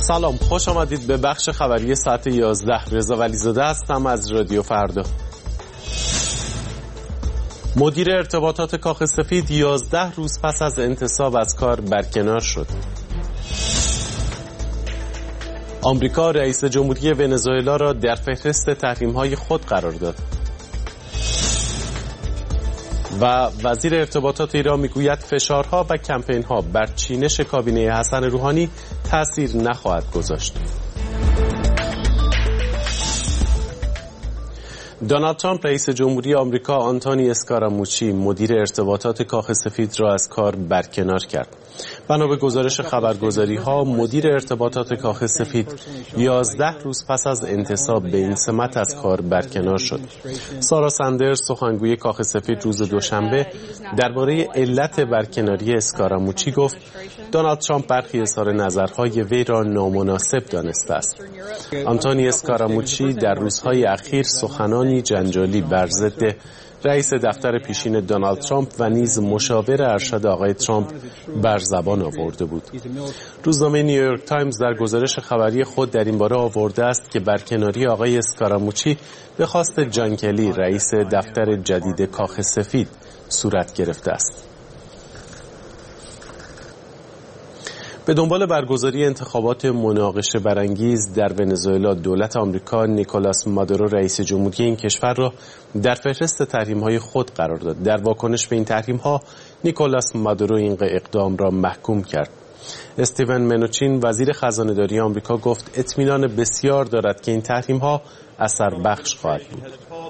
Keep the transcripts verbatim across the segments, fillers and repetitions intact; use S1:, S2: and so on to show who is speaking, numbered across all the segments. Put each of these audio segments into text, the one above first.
S1: سلام، خوش آمدید به بخش خبری ساعت یازده. رضا ولیزاده هستم از رادیو فردا. مدیر ارتباطات کاخ سفید یازده روز پس از انتصاب از کار برکنار شد. آمریکا رئیس جمهوری ونزوئلا را در فهرست تحریم‌های خود قرار داد. و وزیر ارتباطات ایران میگوید فشارها و کمپین‌ها بر چینش کابینه حسن روحانی تأثیر نخواهد گذاشت. دونالد ترامپ رئیس جمهوری آمریکا آنتونی اسکاراموچی مدیر ارتباطات کاخ سفید را از کار برکنار کرد. بنا به گزارش خبرگزاری‌ها مدیر ارتباطات کاخ سفید یازده روز پس از انتصاب به این سمت از کار برکنار شد. سارا سندرز سخنگوی کاخ سفید روز دوشنبه درباره علت برکناری اسکاراموچی گفت دونالد ترامپ برخی اظهار نظرهای وی را نامناسب دانسته است. آنتونی اسکاراموچی در روزهای اخیر سخنانی جنجالی بر ضد رئیس دفتر پیشین دونالد ترامپ و نیز مشاور ارشد آقای ترامپ بر زبان آورده بود. روزنامه نیویورک تایمز در گزارش خبری خود در این باره آورده است که برکناری آقای اسکاراموچی به خواست جان کلی رئیس دفتر جدید کاخ سفید صورت گرفته است. به دنبال برگزاری انتخابات مناقشه برانگیز در ونزوئلا دولت آمریکا نیکولاس مادورو رئیس جمهوری این کشور را در فهرست تحریم‌های خود قرار داد. در واکنش به این تحریم‌ها نیکولاس مادورو این اقدام را محکوم کرد. استیون منوچین وزیر خزانه‌داری آمریکا گفت اطمینان بسیار دارد که این تحریم‌ها اثر بخش خواهد بود.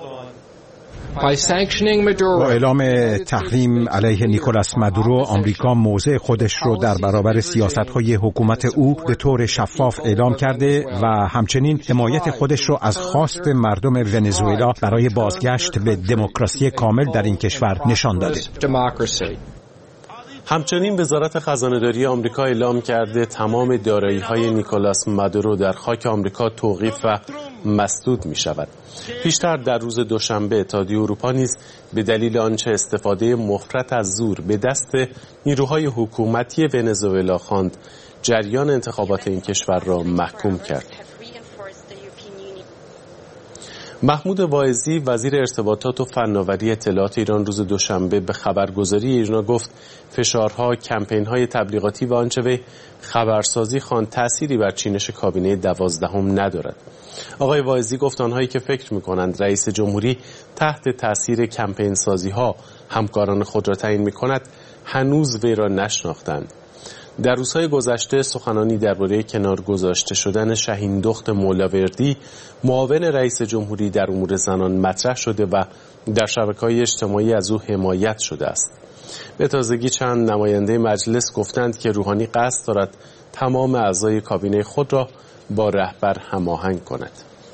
S2: با اعلام تحریم علیه نیکولاس مادورو آمریکا موضع خودش رو در برابر سیاست‌های حکومت او به طور شفاف اعلام کرده و همچنین حمایت خودش رو از خواست مردم ونزوئلا برای بازگشت به دموکراسی کامل در این کشور نشان داده.
S1: همچنین وزارت خزانه‌داری آمریکا اعلام کرده تمام دارایی‌های نیکولاس مادورو در خاک آمریکا توقیف و مسدود می‌شود. پیشتر در روز دوشنبه اتحادیه اروپا نیز به دلیل آنچه استفاده مفرط از زور به دست نیروهای حکومتی ونزوئلا خواند جریان انتخابات این کشور را محکوم کرد. محمود واعظی وزیر ارتباطات و فناوری اطلاعات ایران روز دوشنبه به خبرگزاری ایرنا گفت فشارها، کمپین‌های تبلیغاتی و آنچه به خبرسازی خواند تأثیری بر چینش کابینه دوازدهم ندارد. آقای واعظی گفت آنهایی که فکر می‌کنند رئیس جمهوری تحت تأثیر کمپین سازی‌ها همکاران خود را تعیین می‌کند هنوز وی را نشناختند. در روزهای گذشته سخنانی درباره کنار گذاشته شدن شهین دخت مولاوردی معاون رئیس جمهوری در امور زنان مطرح شده و در شبکه‌های اجتماعی از او حمایت شده است. به تازگی چند نماینده مجلس گفتند که روحانی قصد دارد تمام اعضای کابینه خود را با رهبر هماهنگ کند.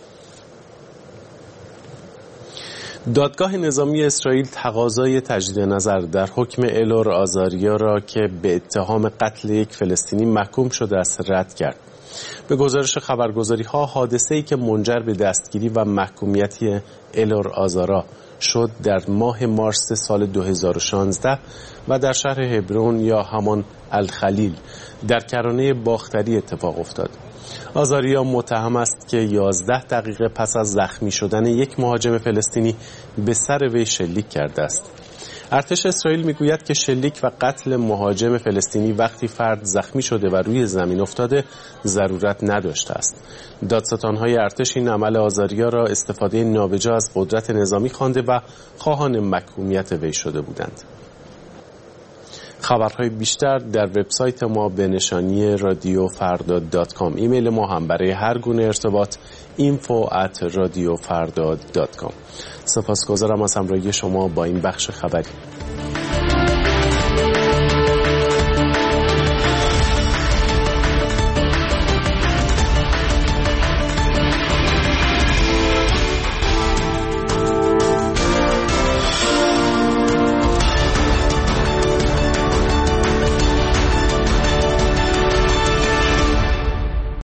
S1: دادگاه نظامی اسرائیل تقاضای تجدید نظر در حکم الور آزاریا را که به اتهام قتل یک فلسطینی محکوم شده است رد کرد. به گزارش خبرگزاری‌ها حادثه‌ای که منجر به دستگیری و محکومیتی الور آزارا شد در ماه مارس سال دو هزار و شانزده و در شهر هبرون یا همان الخلیل در کرانه باختری اتفاق افتاد. آزاریا متهم است که یازده دقیقه پس از زخمی شدن یک مهاجم فلسطینی به سر وی شلیک کرده است. ارتش اسرائیل میگوید که شلیک و قتل مهاجم فلسطینی وقتی فرد زخمی شده و روی زمین افتاده ضرورت نداشته است. دادستان‌های ارتش این عمل آزاریا را استفاده نابجا از قدرت نظامی خوانده و خواهان محکومیت وی شده بودند. خبرهای بیشتر در وبسایت ما به نشانی رادیو فردا دات کام. ایمیل ما هم برای هر گونه ارتباط اینفو ات رادیو فردا دات کام. سپاسگزارم از همراهی شما با این بخش خبری.